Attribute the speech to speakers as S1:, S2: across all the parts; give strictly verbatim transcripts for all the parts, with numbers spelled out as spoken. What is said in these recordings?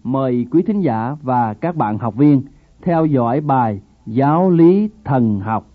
S1: Mời quý thính giả và các bạn học viên theo dõi bài Giáo lý thần học.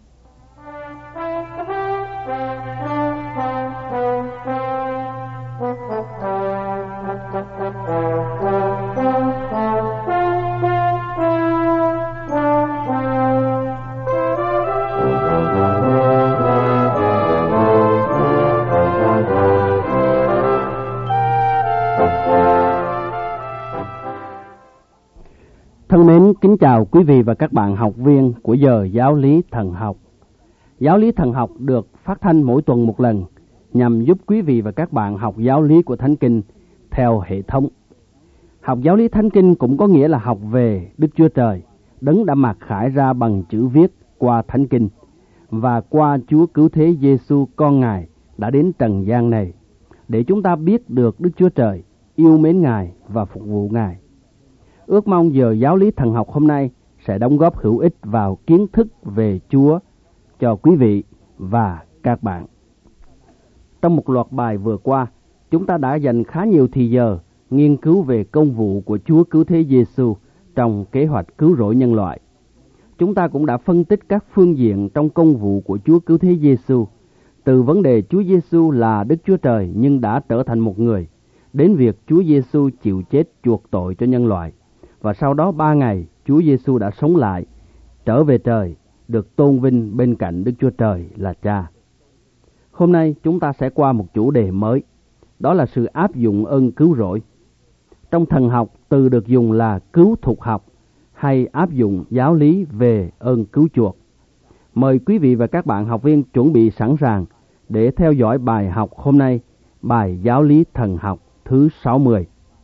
S1: Thân mến, kính chào quý vị và các bạn học viên của giờ Giáo lý thần học. Giáo lý thần học được phát thanh mỗi tuần một lần nhằm giúp quý vị và các bạn học giáo lý của Thánh Kinh theo hệ thống. Học giáo lý Thánh Kinh cũng có nghĩa là học về Đức Chúa Trời, Đấng đã mặc khải ra bằng chữ viết qua Thánh Kinh và qua Chúa Cứu Thế Giêsu con Ngài đã đến trần gian này để chúng ta biết được Đức Chúa Trời, yêu mến Ngài và phục vụ Ngài. Ước mong giờ giáo lý thần học hôm nay sẽ đóng góp hữu ích vào kiến thức về Chúa cho quý vị và các bạn. Trong một loạt bài vừa qua, chúng ta đã dành khá nhiều thời giờ nghiên cứu về công vụ của Chúa Cứu Thế Giêsu trong kế hoạch cứu rỗi nhân loại. Chúng ta cũng đã phân tích các phương diện trong công vụ của Chúa Cứu Thế Giêsu, từ vấn đề Chúa Giêsu là Đức Chúa Trời nhưng đã trở thành một người, đến việc Chúa Giêsu chịu chết chuộc tội cho nhân loại. Và sau đó ba ngày, Chúa Giêsu đã sống lại, trở về trời, được tôn vinh bên cạnh Đức Chúa Trời là Cha. Hôm nay chúng ta sẽ qua một chủ đề mới, đó là sự áp dụng ơn cứu rỗi. Trong thần học, từ được dùng là cứu thuộc học hay áp dụng giáo lý về ơn cứu chuộc. Mời quý vị và các bạn học viên chuẩn bị sẵn sàng để theo dõi bài học hôm nay, bài giáo lý thần học thứ sáu mươi.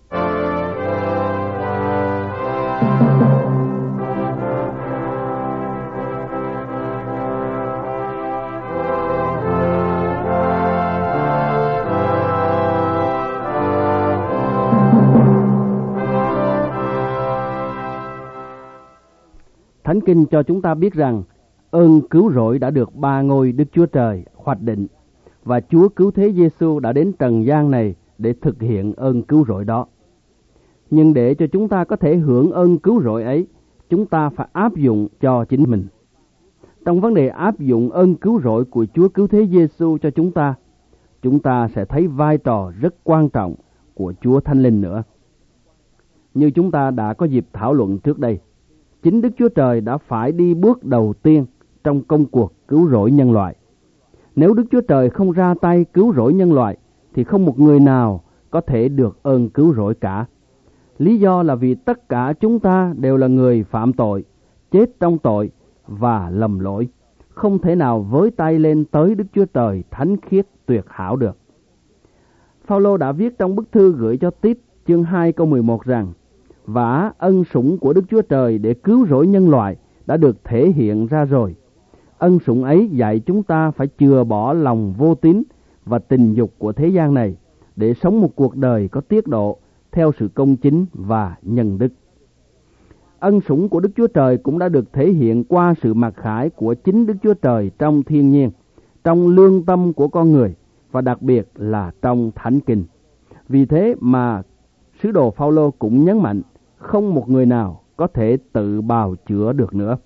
S1: Thánh Kinh cho chúng ta biết rằng ơn cứu rỗi đã được ba ngôi Đức Chúa Trời hoạch định và Chúa Cứu Thế Giêsu đã đến trần gian này để thực hiện ơn cứu rỗi đó. Nhưng để cho chúng ta có thể hưởng ơn cứu rỗi ấy, chúng ta phải áp dụng cho chính mình. Trong vấn đề áp dụng ơn cứu rỗi của Chúa Cứu Thế Giêsu cho chúng ta, chúng ta sẽ thấy vai trò rất quan trọng của Chúa Thánh Linh nữa. Như chúng ta đã có dịp thảo luận trước đây, chính Đức Chúa Trời đã phải đi bước đầu tiên trong công cuộc cứu rỗi nhân loại. Nếu Đức Chúa Trời không ra tay cứu rỗi nhân loại, thì không một người nào có thể được ơn cứu rỗi cả. Lý do là vì tất cả chúng ta đều là người phạm tội, chết trong tội và lầm lỗi, không thể nào với tay lên tới Đức Chúa Trời thánh khiết tuyệt hảo được. Phao-lô đã viết trong bức thư gửi cho Tít chương hai câu mười một rằng: "Vả ân sủng của Đức Chúa Trời để cứu rỗi nhân loại đã được thể hiện ra rồi. Ân sủng ấy dạy chúng ta phải chừa bỏ lòng vô tín và tình dục của thế gian này, để sống một cuộc đời có tiết độ, theo sự công chính và nhân đức." Ân sủng của Đức Chúa Trời cũng đã được thể hiện qua sự mặc khải của chính Đức Chúa Trời trong thiên nhiên, trong lương tâm của con người và đặc biệt là trong Thánh Kinh. Vì thế mà sứ đồ Phao-lô cũng nhấn mạnh không một người nào có thể tự bào chữa được nữa.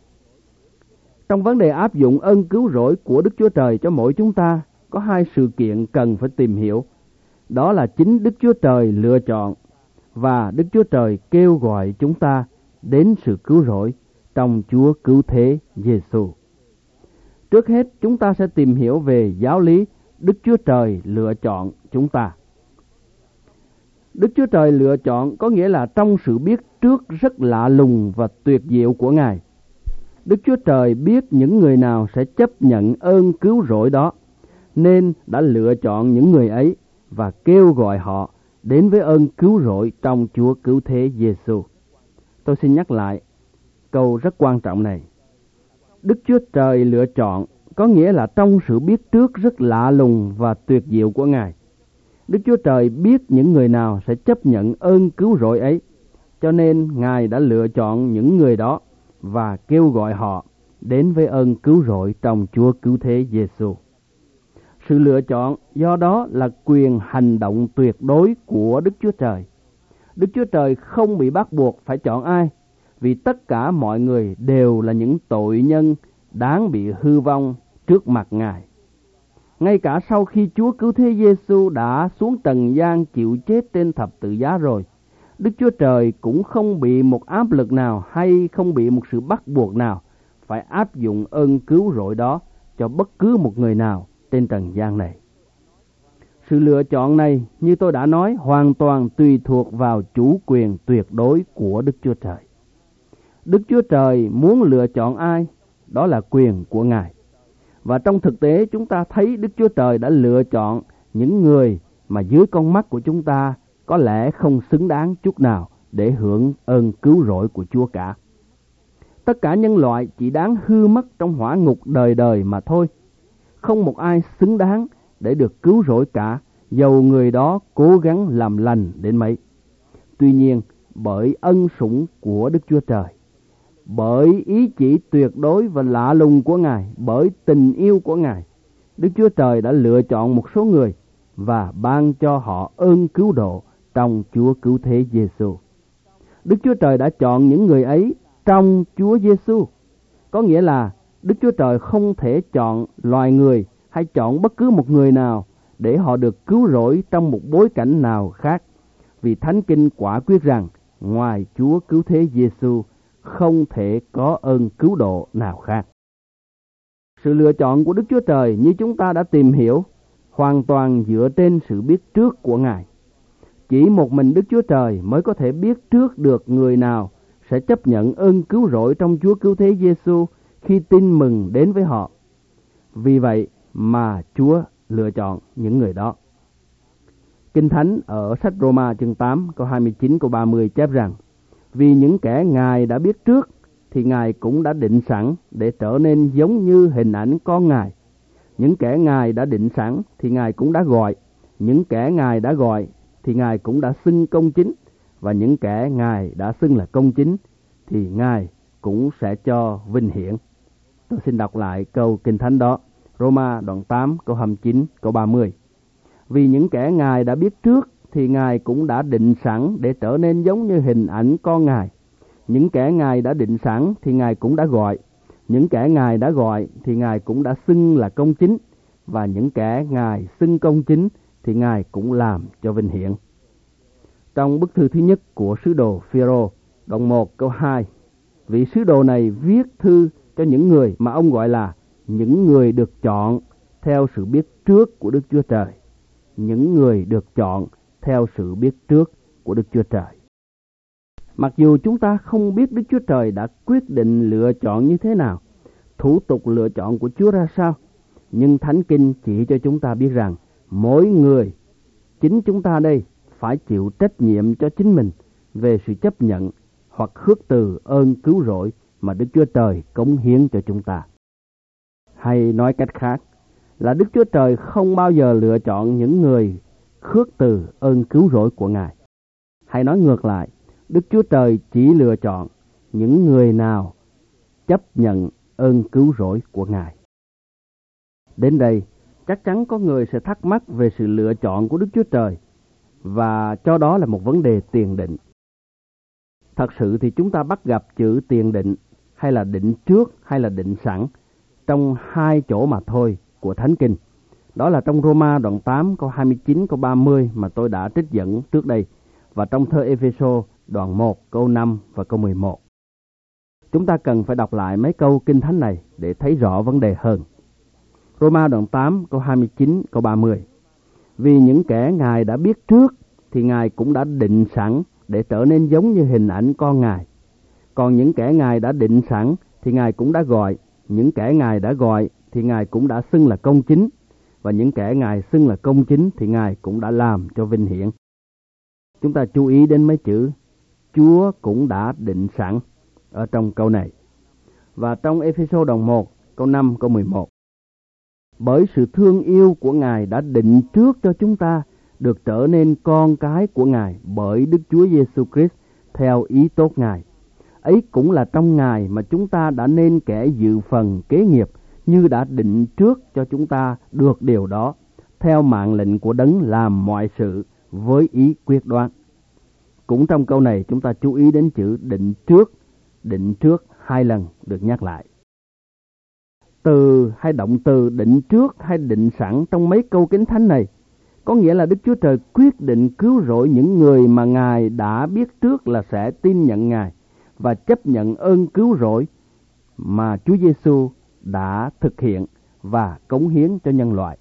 S1: Trong vấn đề áp dụng ơn cứu rỗi của Đức Chúa Trời cho mỗi chúng ta, có hai sự kiện cần phải tìm hiểu. Đó là chính Đức Chúa Trời lựa chọn và Đức Chúa Trời kêu gọi chúng ta đến sự cứu rỗi trong Chúa Cứu Thế Giêsu. Trước hết, chúng ta sẽ tìm hiểu về giáo lý Đức Chúa Trời lựa chọn chúng ta. Đức Chúa Trời lựa chọn có nghĩa là trong sự biết trước rất lạ lùng và tuyệt diệu của Ngài, Đức Chúa Trời biết những người nào sẽ chấp nhận ơn cứu rỗi đó, nên đã lựa chọn những người ấy và kêu gọi họ đến với ơn cứu rỗi trong Chúa Cứu Thế Giêsu. Tôi xin nhắc lại câu rất quan trọng này. Đức Chúa Trời lựa chọn có nghĩa là trong sự biết trước rất lạ lùng và tuyệt diệu của Ngài, Đức Chúa Trời biết những người nào sẽ chấp nhận ơn cứu rỗi ấy, cho nên Ngài đã lựa chọn những người đó và kêu gọi họ đến với ơn cứu rỗi trong Chúa Cứu Thế Giêsu. Sự lựa chọn do đó là quyền hành động tuyệt đối của Đức Chúa Trời. Đức Chúa Trời không bị bắt buộc phải chọn ai, vì tất cả mọi người đều là những tội nhân đáng bị hư vong trước mặt Ngài. Ngay cả sau khi Chúa Cứu Thế Giêsu đã xuống trần gian chịu chết trên thập tự giá rồi, Đức Chúa Trời cũng không bị một áp lực nào hay không bị một sự bắt buộc nào phải áp dụng ơn cứu rỗi đó cho bất cứ một người nào trên trần gian này. Sự lựa chọn này, như tôi đã nói, hoàn toàn tùy thuộc vào chủ quyền tuyệt đối của Đức Chúa Trời. Đức Chúa Trời muốn lựa chọn ai, đó là quyền của Ngài. Và trong thực tế chúng ta thấy Đức Chúa Trời đã lựa chọn những người mà dưới con mắt của chúng ta có lẽ không xứng đáng chút nào để hưởng ơn cứu rỗi của Chúa cả. Tất cả nhân loại chỉ đáng hư mất trong hỏa ngục đời đời mà thôi. Không một ai xứng đáng để được cứu rỗi cả, dầu người đó cố gắng làm lành đến mấy. Tuy nhiên, bởi ân sủng của Đức Chúa Trời, bởi ý chỉ tuyệt đối và lạ lùng của Ngài, bởi tình yêu của Ngài, Đức Chúa Trời đã lựa chọn một số người và ban cho họ ơn cứu độ trong Chúa Cứu Thế Giêsu. Đức Chúa Trời đã chọn những người ấy trong Chúa Giêsu. Có nghĩa là Đức Chúa Trời không thể chọn loài người hay chọn bất cứ một người nào để họ được cứu rỗi trong một bối cảnh nào khác, vì Thánh Kinh quả quyết rằng ngoài Chúa Cứu Thế Giêsu không thể có ơn cứu độ nào khác. Sự lựa chọn của Đức Chúa Trời, như chúng ta đã tìm hiểu, hoàn toàn dựa trên sự biết trước của Ngài. Chỉ một mình Đức Chúa Trời mới có thể biết trước được người nào sẽ chấp nhận ơn cứu rỗi trong Chúa Cứu Thế Giêsu khi tin mừng đến với họ. Vì vậy mà Chúa lựa chọn những người đó. Kinh Thánh ở sách Roma chương tám câu hai mươi chín câu ba mươi chép rằng: vì những kẻ Ngài đã biết trước thì Ngài cũng đã định sẵn để trở nên giống như hình ảnh con Ngài. Những kẻ Ngài đã định sẵn thì Ngài cũng đã gọi. Những kẻ Ngài đã gọi thì Ngài cũng đã xưng công chính. Và những kẻ Ngài đã xưng là công chính thì Ngài cũng sẽ cho vinh hiển. Tôi xin đọc lại câu Kinh Thánh đó. Roma đoạn tám câu hai mươi chín câu ba mươi. Vì những kẻ Ngài đã biết trước thì Ngài cũng đã định sẵn để trở nên giống như hình ảnh con Ngài. Những kẻ Ngài đã định sẵn thì Ngài cũng đã gọi. Những kẻ Ngài đã gọi thì Ngài cũng đã xưng là công chính. Và những kẻ Ngài xưng công chính thì Ngài cũng làm cho vinh hiển. Trong bức thư thứ nhất của sứ đồ Phêrô, đoạn một câu hai, vị sứ đồ này viết thư cho những người mà ông gọi là những người được chọn theo sự biết trước của Đức Chúa Trời. Những người được chọn theo sự biết trước của Đức Chúa Trời. Mặc dù chúng ta không biết Đức Chúa Trời đã quyết định lựa chọn như thế nào, thủ tục lựa chọn của Chúa ra sao, nhưng Thánh Kinh chỉ cho chúng ta biết rằng mỗi người, chính chúng ta đây, phải chịu trách nhiệm cho chính mình về sự chấp nhận hoặc khước từ ơn cứu rỗi mà Đức Chúa Trời cống hiến cho chúng ta. Hay nói cách khác là Đức Chúa Trời không bao giờ lựa chọn những người khước từ ơn cứu rỗi của Ngài. Hay nói ngược lại, Đức Chúa Trời chỉ lựa chọn những người nào chấp nhận ơn cứu rỗi của Ngài. Đến đây, chắc chắn có người sẽ thắc mắc về sự lựa chọn của Đức Chúa Trời và cho đó là một vấn đề tiền định. Thật sự thì chúng ta bắt gặp chữ tiền định hay là định trước hay là định sẵn trong hai chỗ mà thôi của Thánh Kinh. Đó là trong Roma đoạn tám câu hai mươi chín câu ba mươi mà tôi đã trích dẫn trước đây, và trong thơ Ê-phê-sô đoạn một câu năm và câu mười một. Chúng ta cần phải đọc lại mấy câu Kinh Thánh này để thấy rõ vấn đề hơn. Roma đoạn tám câu hai mươi chín câu ba mươi. Vì những kẻ Ngài đã biết trước thì Ngài cũng đã định sẵn để trở nên giống như hình ảnh con Ngài. Còn những kẻ Ngài đã định sẵn thì Ngài cũng đã gọi. Những kẻ Ngài đã gọi thì Ngài cũng đã xưng là công chính. Và những kẻ Ngài xưng là công chính thì Ngài cũng đã làm cho vinh hiển. Chúng ta chú ý đến mấy chữ Chúa cũng đã định sẵn ở trong câu này. Và trong Ê-phê-sô đoạn một câu năm câu mười một. Bởi sự thương yêu của Ngài đã định trước cho chúng ta được trở nên con cái của Ngài bởi Đức Chúa Giêsu Christ theo ý tốt Ngài. Ấy cũng là trong Ngài mà chúng ta đã nên kẻ dự phần kế nghiệp, như đã định trước cho chúng ta được điều đó, theo mạng lệnh của Đấng làm mọi sự với ý quyết đoán. Cũng trong câu này chúng ta chú ý đến chữ định trước, định trước hai lần được nhắc lại. Từ hay động từ định trước hay định sẵn trong mấy câu Kinh Thánh này có nghĩa là Đức Chúa Trời quyết định cứu rỗi những người mà Ngài đã biết trước là sẽ tin nhận Ngài và chấp nhận ơn cứu rỗi mà Chúa Giêsu đã thực hiện và cống hiến cho nhân loại.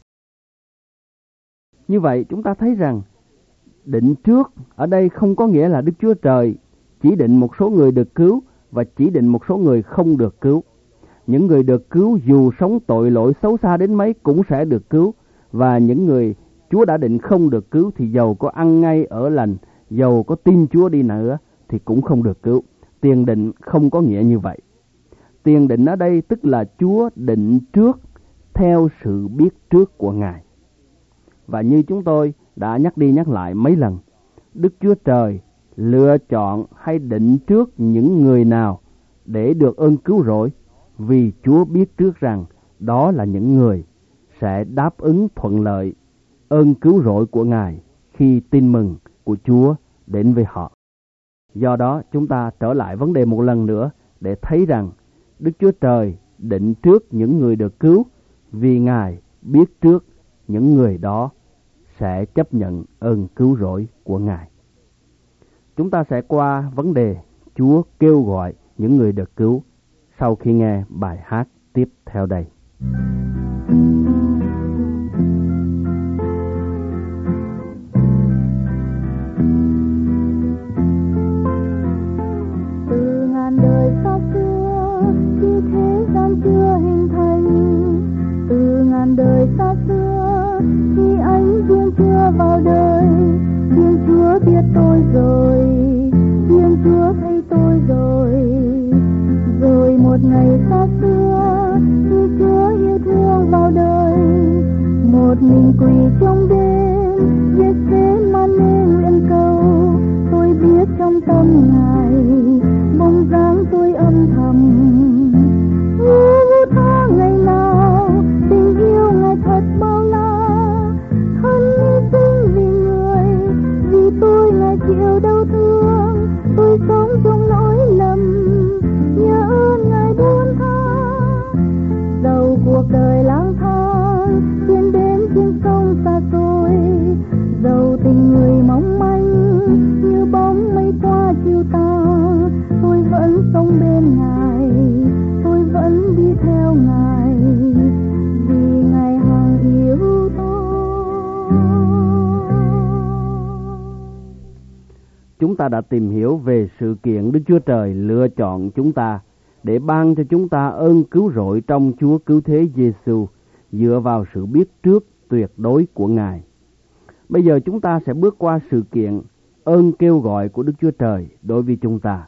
S1: Như vậy chúng ta thấy rằng định trước ở đây không có nghĩa là Đức Chúa Trời chỉ định một số người được cứu và chỉ định một số người không được cứu. Những người được cứu dù sống tội lỗi xấu xa đến mấy cũng sẽ được cứu, và những người Chúa đã định không được cứu thì dầu có ăn ngay ở lành, dầu có tin Chúa đi nữa thì cũng không được cứu. Tiền định không có nghĩa như vậy. Tiền định ở đây tức là Chúa định trước theo sự biết trước của Ngài. Và như chúng tôi đã nhắc đi nhắc lại mấy lần, Đức Chúa Trời lựa chọn hay định trước những người nào để được ơn cứu rỗi, vì Chúa biết trước rằng đó là những người sẽ đáp ứng thuận lợi ơn cứu rỗi của Ngài khi tin mừng của Chúa đến với họ. Do đó chúng ta trở lại vấn đề một lần nữa để thấy rằng Đức Chúa Trời định trước những người được cứu vì Ngài biết trước những người đó sẽ chấp nhận ơn cứu rỗi của Ngài. Chúng ta sẽ qua vấn đề Chúa kêu gọi những người được cứu sau khi nghe bài hát tiếp theo đây.
S2: Từ ngàn đời xa xưa khi thế gian chưa hình thành, từ ngàn đời xa xưa khi ánh dương chưa vào đời, riêng Chúa biết tôi rồi, riêng Chúa thấy tôi rồi. Rồi một ngày xa xưa khi Chúa yêu thương vào đời, một mình quỳ trong đêm Gethsemane nguyện cầu. Tôi biết trong tâm Ngài bóng dáng tôi âm thầm, u tha ngày nào tình yêu Ngài thật bao la, thân hy sinh vì người, vì tôi Ngài chịu đau thương. Tôi sống trong nỗi lầm, nhớ ơn Ngài buông tha. Dầu cuộc đời lang thang trên bến trên sông xa xôi, dầu tình người mong manh như bóng mây qua chiều tà, tôi vẫn sống bên Ngài, tôi vẫn đi theo Ngài, vì Ngài hằng yêu tôi.
S1: Chúng ta đã tìm hiểu về sự kiện Đức Chúa Trời lựa chọn chúng ta để ban cho chúng ta ơn cứu rỗi trong Chúa cứu thế Giêsu dựa vào sự biết trước tuyệt đối của Ngài. Bây giờ chúng ta sẽ bước qua sự kiện ơn kêu gọi của Đức Chúa Trời đối với chúng ta.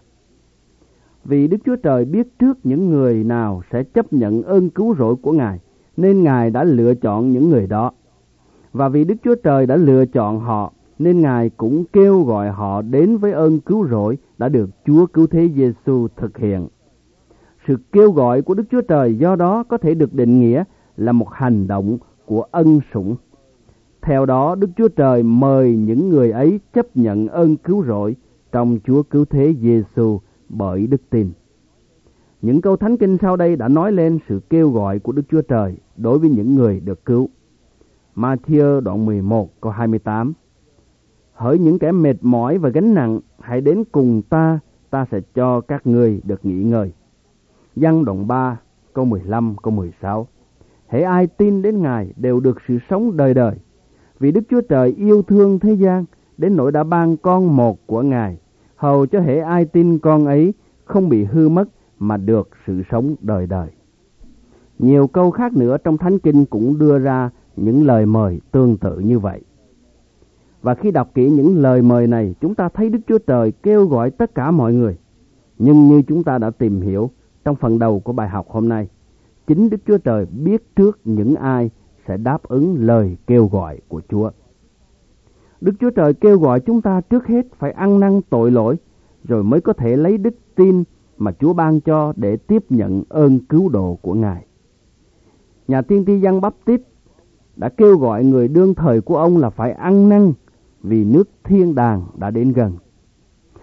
S1: Vì Đức Chúa Trời biết trước những người nào sẽ chấp nhận ơn cứu rỗi của Ngài, nên Ngài đã lựa chọn những người đó. Và vì Đức Chúa Trời đã lựa chọn họ, nên Ngài cũng kêu gọi họ đến với ơn cứu rỗi đã được Chúa cứu thế Giêsu thực hiện. Sự kêu gọi của Đức Chúa Trời do đó có thể được định nghĩa là một hành động của ân sủng. Theo đó, Đức Chúa Trời mời những người ấy chấp nhận ơn cứu rỗi trong Chúa cứu thế Giêsu bởi đức tin. Những câu thánh kinh sau đây đã nói lên sự kêu gọi của Đức Chúa Trời đối với những người được cứu. Ma-thi-ơ đoạn mười một câu hai mươi tám: Hỡi những kẻ mệt mỏi và gánh nặng, hãy đến cùng ta, ta sẽ cho các ngươi được nghỉ ngơi. Giăng đoạn ba câu mười lăm câu mười sáu: Hễ ai tin đến Ngài đều được sự sống đời đời. Vì Đức Chúa Trời yêu thương thế gian đến nỗi đã ban con một của Ngài, hầu cho hễ ai tin con ấy không bị hư mất mà được sự sống đời đời. Nhiều câu khác nữa trong Thánh Kinh cũng đưa ra những lời mời tương tự như vậy. Và khi đọc kỹ những lời mời này, chúng ta thấy Đức Chúa Trời kêu gọi tất cả mọi người. Nhưng như chúng ta đã tìm hiểu trong phần đầu của bài học hôm nay, chính Đức Chúa Trời biết trước những ai sẽ đáp ứng lời kêu gọi của Chúa. Đức Chúa Trời kêu gọi chúng ta trước hết phải ăn năn tội lỗi, rồi mới có thể lấy đức tin mà Chúa ban cho để tiếp nhận ơn cứu độ của Ngài. Nhà tiên tri Giăng Báp-tít đã kêu gọi người đương thời của ông là phải ăn năn vì nước thiên đàng đã đến gần.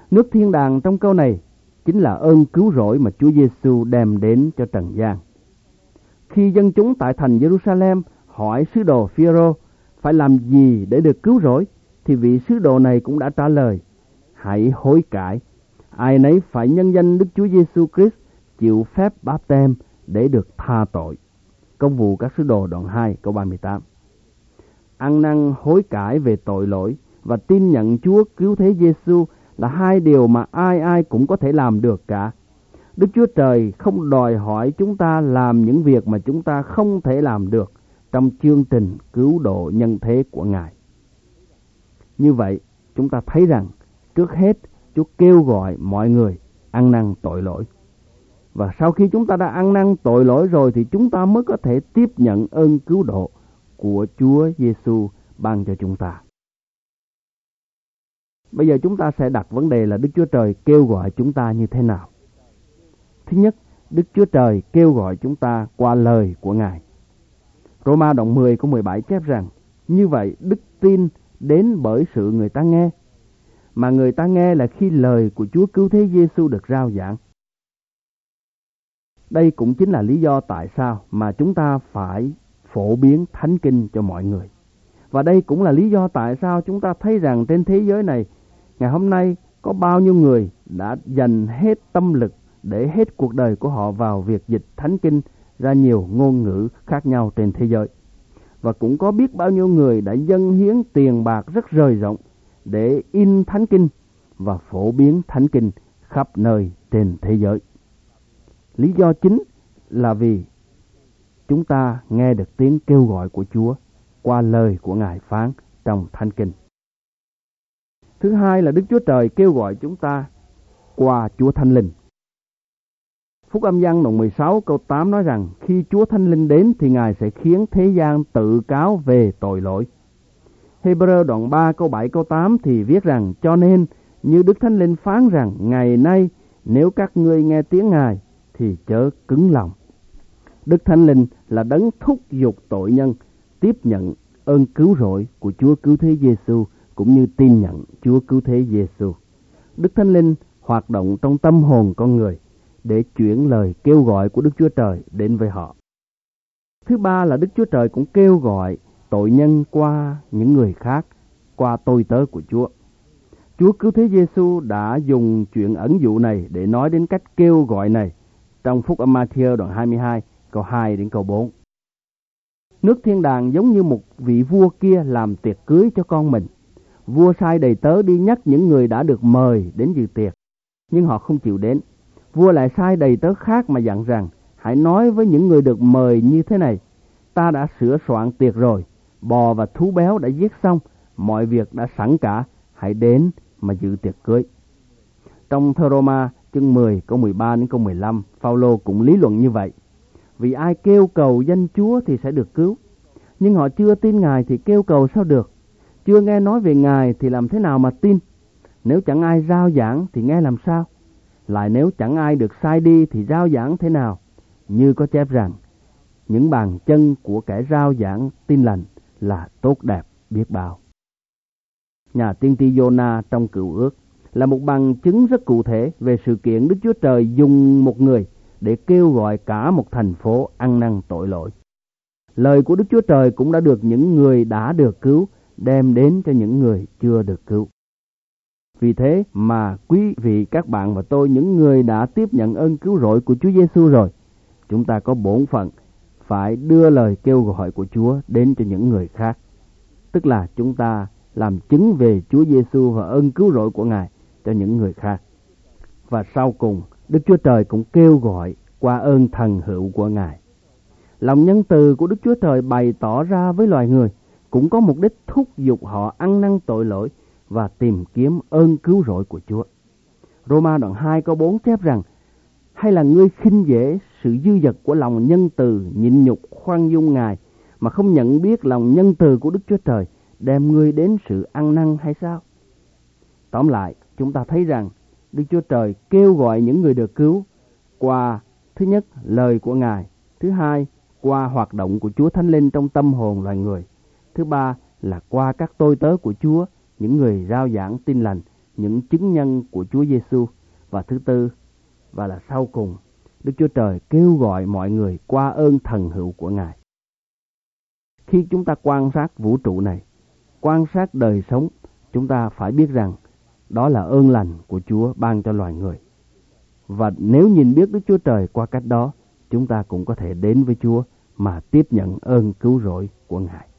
S1: Nước thiên đàng trong câu này chính là ơn cứu rỗi mà Chúa Giêsu đem đến cho trần gian. Khi dân chúng tại thành Jerusalem hỏi sứ đồ Phêrô phải làm gì để được cứu rỗi, thì vị sứ đồ này cũng đã trả lời: hãy hối cải. Ai nấy phải nhân danh Đức Chúa Giêsu Christ chịu phép báp-têm để được tha tội. Công vụ các sứ đồ đoạn hai câu ba mươi tám. Ăn năn hối cải về tội lỗi và tin nhận Chúa cứu thế Giêsu là hai điều mà ai ai cũng có thể làm được cả. Đức Chúa Trời không đòi hỏi chúng ta làm những việc mà chúng ta không thể làm được trong chương trình cứu độ nhân thế của Ngài. Như vậy, chúng ta thấy rằng trước hết Chúa kêu gọi mọi người ăn năn tội lỗi. Và sau khi chúng ta đã ăn năn tội lỗi rồi thì chúng ta mới có thể tiếp nhận ơn cứu độ của Chúa Giêsu ban cho chúng ta. Bây giờ chúng ta sẽ đặt vấn đề là Đức Chúa Trời kêu gọi chúng ta như thế nào? Thứ nhất, Đức Chúa Trời kêu gọi chúng ta qua lời của Ngài. Roma đoạn mười câu mười bảy chép rằng: như vậy đức tin đến bởi sự người ta nghe, mà người ta nghe là khi lời của Chúa cứu thế Giêsu được rao giảng. Đây cũng chính là lý do tại sao mà chúng ta phải phổ biến Thánh Kinh cho mọi người. Và đây cũng là lý do tại sao chúng ta thấy rằng trên thế giới này, ngày hôm nay có bao nhiêu người đã dành hết tâm lực để hết cuộc đời của họ vào việc dịch Thánh Kinh ra nhiều ngôn ngữ khác nhau trên thế giới. Và cũng có biết bao nhiêu người đã dâng hiến tiền bạc rất rời rộng để in Thánh Kinh và phổ biến Thánh Kinh khắp nơi trên thế giới. Lý do chính là vì chúng ta nghe được tiếng kêu gọi của Chúa qua lời của Ngài phán trong Thánh Kinh. Thứ hai là Đức Chúa Trời kêu gọi chúng ta qua Chúa Thánh Linh. Phúc Âm Giăng đoạn mười sáu câu tám nói rằng khi Chúa Thánh Linh đến thì Ngài sẽ khiến thế gian tự cáo về tội lỗi. Hebrew đoạn ba câu bảy câu tám thì viết rằng cho nên như Đức Thánh Linh phán rằng ngày nay nếu các ngươi nghe tiếng Ngài thì chớ cứng lòng. Đức Thánh Linh là đấng thúc giục tội nhân tiếp nhận ơn cứu rỗi của Chúa cứu thế Giêsu cũng như tin nhận Chúa cứu thế Giêsu. Đức Thánh Linh hoạt động trong tâm hồn con người để chuyển lời kêu gọi của Đức Chúa Trời đến với họ. Thứ ba là Đức Chúa Trời cũng kêu gọi tội nhân qua những người khác, qua tôi tớ của Chúa. Chúa cứu thế Giêsu đã dùng chuyện ẩn dụ này để nói đến cách kêu gọi này trong Phúc Âm Ma-thi-ơ đoạn hai mươi hai câu hai đến câu bốn. Nước thiên đàng giống như một vị vua kia làm tiệc cưới cho con mình. Vua sai đầy tớ đi nhắc những người đã được mời đến dự tiệc, nhưng họ không chịu đến. Vua lại sai đầy tớ khác mà dặn rằng hãy nói với những người được mời như thế này: ta đã sửa soạn tiệc rồi, bò và thú béo đã giết xong, mọi việc đã sẵn cả, hãy đến mà dự tiệc cưới. Trong thơ Roma chương mười câu mười ba đến câu mười lăm, Phao-lô cũng lý luận như vậy. Vì ai kêu cầu danh Chúa thì sẽ được cứu, nhưng họ chưa tin Ngài thì kêu cầu sao được? Chưa nghe nói về Ngài thì làm thế nào mà tin? Nếu chẳng ai rao giảng thì nghe làm sao? Lại nếu chẳng ai được sai đi thì rao giảng thế nào? Như có chép rằng, những bàn chân của kẻ rao giảng tin lành là tốt đẹp biết bao. Nhà tiên tri Giô-na trong Cựu Ước là một bằng chứng rất cụ thể về sự kiện Đức Chúa Trời dùng một người để kêu gọi cả một thành phố ăn năn tội lỗi. Lời của Đức Chúa Trời cũng đã được những người đã được cứu đem đến cho những người chưa được cứu. Vì thế mà quý vị, các bạn và tôi, những người đã tiếp nhận ơn cứu rỗi của Chúa Giêsu rồi, chúng ta có bổn phận phải đưa lời kêu gọi của Chúa đến cho những người khác. Tức là chúng ta làm chứng về Chúa Giêsu và ơn cứu rỗi của Ngài cho những người khác. Và sau cùng, Đức Chúa Trời cũng kêu gọi qua ơn thần hữu của Ngài. Lòng nhân từ của Đức Chúa Trời bày tỏ ra với loài người cũng có mục đích thúc giục họ ăn năn tội lỗi và tìm kiếm ơn cứu rỗi của Chúa. Roma đoạn hai câu bốn chép rằng: hay là ngươi khinh dễ sự dư dật của lòng nhân từ, nhịn nhục khoan dung Ngài, mà không nhận biết lòng nhân từ của Đức Chúa Trời đem ngươi đến sự ăn năn hay sao? Tóm lại, chúng ta thấy rằng Đức Chúa Trời kêu gọi những người được cứu qua, thứ nhất, lời của Ngài; thứ hai, qua hoạt động của Chúa Thánh Linh trong tâm hồn loài người; thứ ba là qua các tôi tớ của Chúa, những người rao giảng tin lành những chứng nhân của Chúa Giêsu. Và thứ tư và là sau cùng, Đức Chúa Trời kêu gọi mọi người qua ơn thần hữu của Ngài. Khi chúng ta quan sát vũ trụ này, quan sát đời sống, chúng ta phải biết rằng đó là ơn lành của Chúa ban cho loài người. Và nếu nhìn biết Đức Chúa Trời qua cách đó, chúng ta cũng có thể đến với Chúa mà tiếp nhận ơn cứu rỗi của Ngài.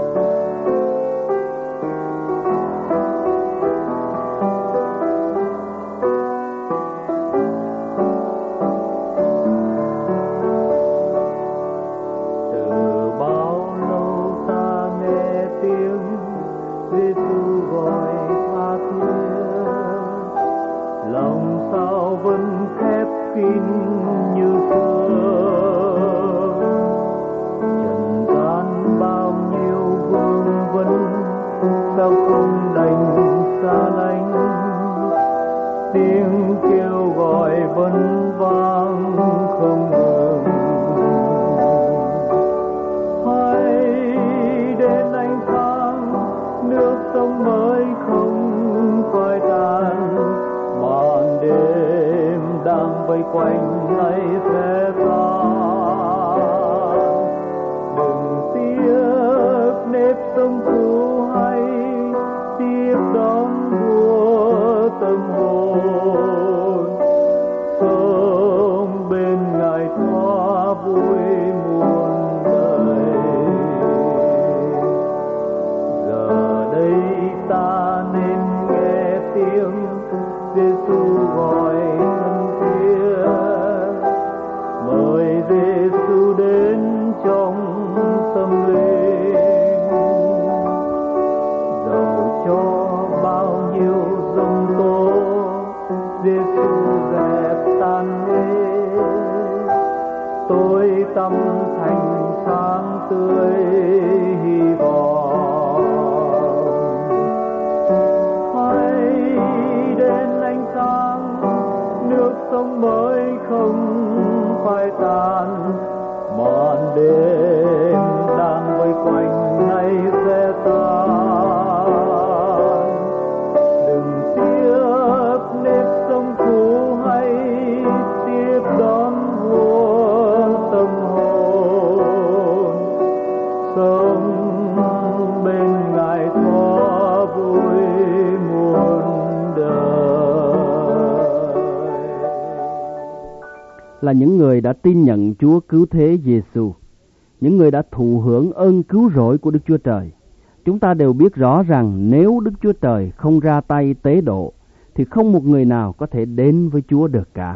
S1: Là những người đã tin nhận Chúa cứu thế Giêsu, những người đã thụ hưởng ơn cứu rỗi của Đức Chúa Trời. Chúng ta đều biết rõ rằng nếu Đức Chúa Trời không ra tay tế độ, thì không một người nào có thể đến với Chúa được cả.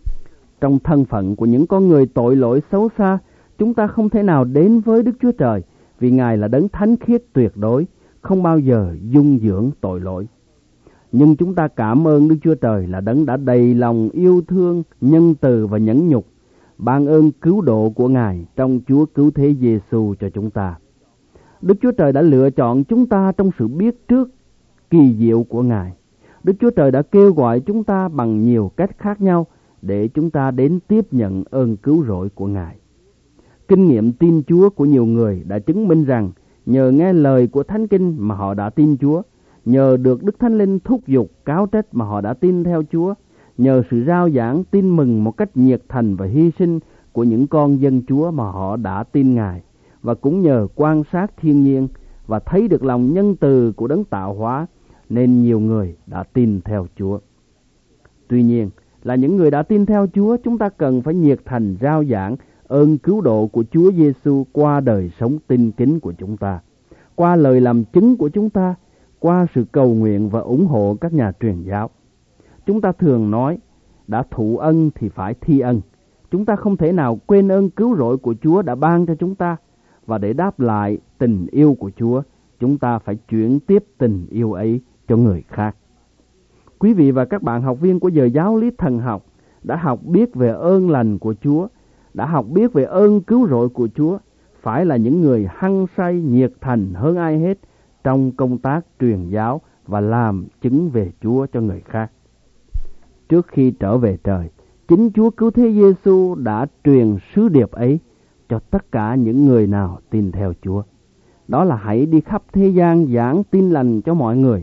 S1: Trong thân phận của những con người tội lỗi xấu xa, chúng ta không thể nào đến với Đức Chúa Trời, vì Ngài là đấng thánh khiết tuyệt đối, không bao giờ dung dưỡng tội lỗi. Nhưng chúng ta cảm ơn Đức Chúa Trời là đấng đã đầy lòng yêu thương, nhân từ và nhẫn nhục, ban ơn cứu độ của Ngài trong Chúa cứu thế Giêsu cho chúng ta. Đức Chúa Trời đã lựa chọn chúng ta trong sự biết trước kỳ diệu của Ngài. Đức Chúa Trời đã kêu gọi chúng ta bằng nhiều cách khác nhau để chúng ta đến tiếp nhận ơn cứu rỗi của Ngài. Kinh nghiệm tin Chúa của nhiều người đã chứng minh rằng nhờ nghe lời của Thánh Kinh mà họ đã tin Chúa, nhờ được Đức Thánh Linh thúc giục cáo trách mà họ đã tin theo Chúa, nhờ sự rao giảng tin mừng một cách nhiệt thành và hy sinh của những con dân Chúa mà họ đã tin Ngài, và cũng nhờ quan sát thiên nhiên và thấy được lòng nhân từ của đấng tạo hóa, nên nhiều người đã tin theo Chúa. Tuy nhiên, là những người đã tin theo Chúa, chúng ta cần phải nhiệt thành rao giảng ơn cứu độ của Chúa Giêsu qua đời sống tin kính của chúng ta, qua lời làm chứng của chúng ta, qua sự cầu nguyện và ủng hộ các nhà truyền giáo. Chúng ta thường nói, đã thụ ân thì phải thi ân. Chúng ta không thể nào quên ơn cứu rỗi của Chúa đã ban cho chúng ta, và để đáp lại tình yêu của Chúa, chúng ta phải chuyển tiếp tình yêu ấy cho người khác. Quý vị và các bạn học viên của giờ giáo lý thần học đã học biết về ơn lành của Chúa, đã học biết về ơn cứu rỗi của Chúa, phải là những người hăng say nhiệt thành hơn ai hết trong công tác truyền giáo và làm chứng về Chúa cho người khác. Trước khi trở về trời, chính Chúa cứu thế Giêsu đã truyền sứ điệp ấy cho tất cả những người nào tin theo Chúa. Đó là hãy đi khắp thế gian giảng tin lành cho mọi người,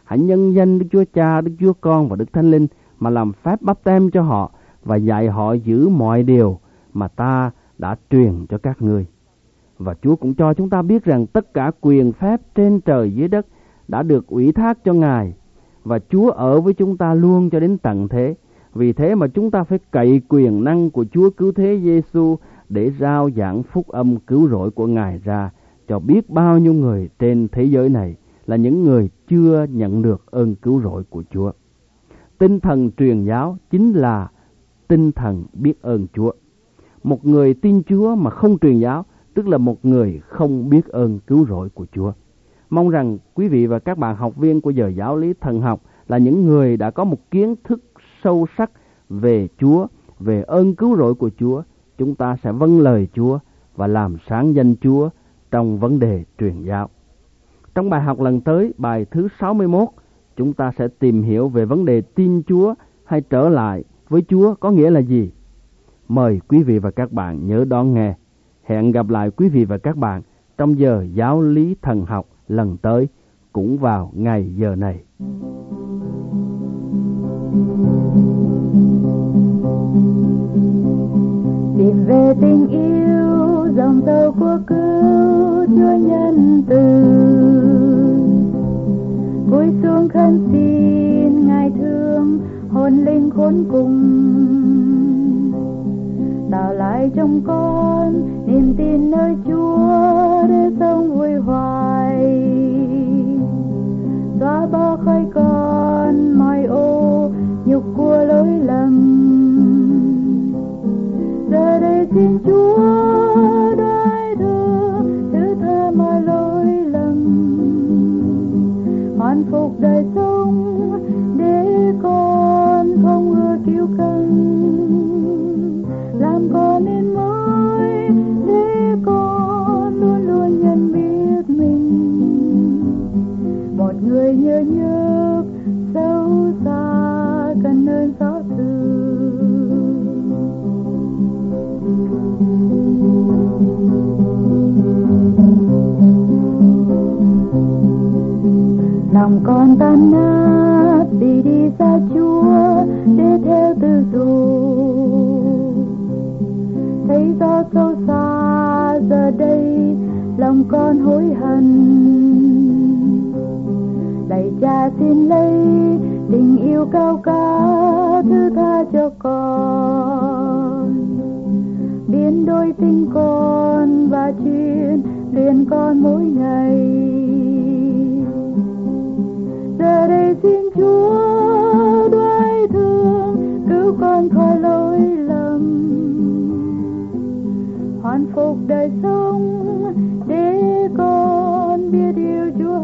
S1: hãy nhân danh Đức Chúa Cha, Đức Chúa Con và Đức Thánh Linh mà làm phép báp têm cho họ và dạy họ giữ mọi điều mà ta đã truyền cho các ngươi. Và Chúa cũng cho chúng ta biết rằng tất cả quyền phép trên trời dưới đất đã được ủy thác cho Ngài, và Chúa ở với chúng ta luôn cho đến tận thế. Vì thế mà chúng ta phải cậy quyền năng của Chúa Cứu Thế Giêsu để rao giảng phúc âm cứu rỗi của Ngài ra cho biết bao nhiêu người trên thế giới này là những người chưa nhận được ơn cứu rỗi của Chúa. Tinh thần truyền giáo chính là tinh thần biết ơn Chúa. Một người tin Chúa mà không truyền giáo tức là một người không biết ơn cứu rỗi của Chúa. Mong rằng quý vị và các bạn học viên của giờ giáo lý thần học là những người đã có một kiến thức sâu sắc về Chúa, về ơn cứu rỗi của Chúa. Chúng ta sẽ vâng lời Chúa và làm sáng danh Chúa trong vấn đề truyền giáo. Trong bài học lần tới, bài thứ sáu mươi mốt, chúng ta sẽ tìm hiểu về vấn đề tin Chúa hay trở lại với Chúa có nghĩa là gì. Mời quý vị và các bạn nhớ đón nghe. Hẹn gặp lại quý vị và các bạn trong giờ giáo lý thần học lần tới, cũng vào ngày giờ này.
S2: Tìm về tình yêu dòng sâu của cứu Chúa nhân từ, cúi xuống khấn xin Ngài thương hồn linh khốn cùng, tạo lại trong con niềm tin nơi Chúa để sống vui hoài, xóa bỏ khỏi con mọi ô nhục của lỗi lầm. Giờ đây xin Chúa đoái thương thứ tha mọi lỗi lầm, hoàn phục đời sống để con không ưa kiêu căng, làm con nên mới để con luôn luôn nhận biết mình, một người nhớ nhớ sâu xa cần ơn xót thương. Lòng con tan nát vì đi xa Chúa để theo tư dục, thấy gió sâu xa giờ đây lòng con hối hận. Lạy Cha xin lấy tình yêu cao cả thứ tha cho con, biến đổi tình con và chuyên luyện con mỗi ngày. Giờ đây xin Chúa đoái thương cứu con khỏi lỗi lầm, hoàn phục đời sống để con biết yêu Chúa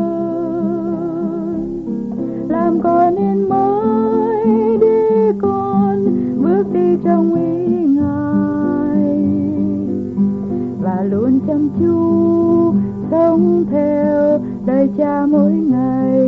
S2: hơn, làm con nên mới để con bước đi trong ý Ngài và luôn chăm chú sống theo lời Cha mỗi ngày.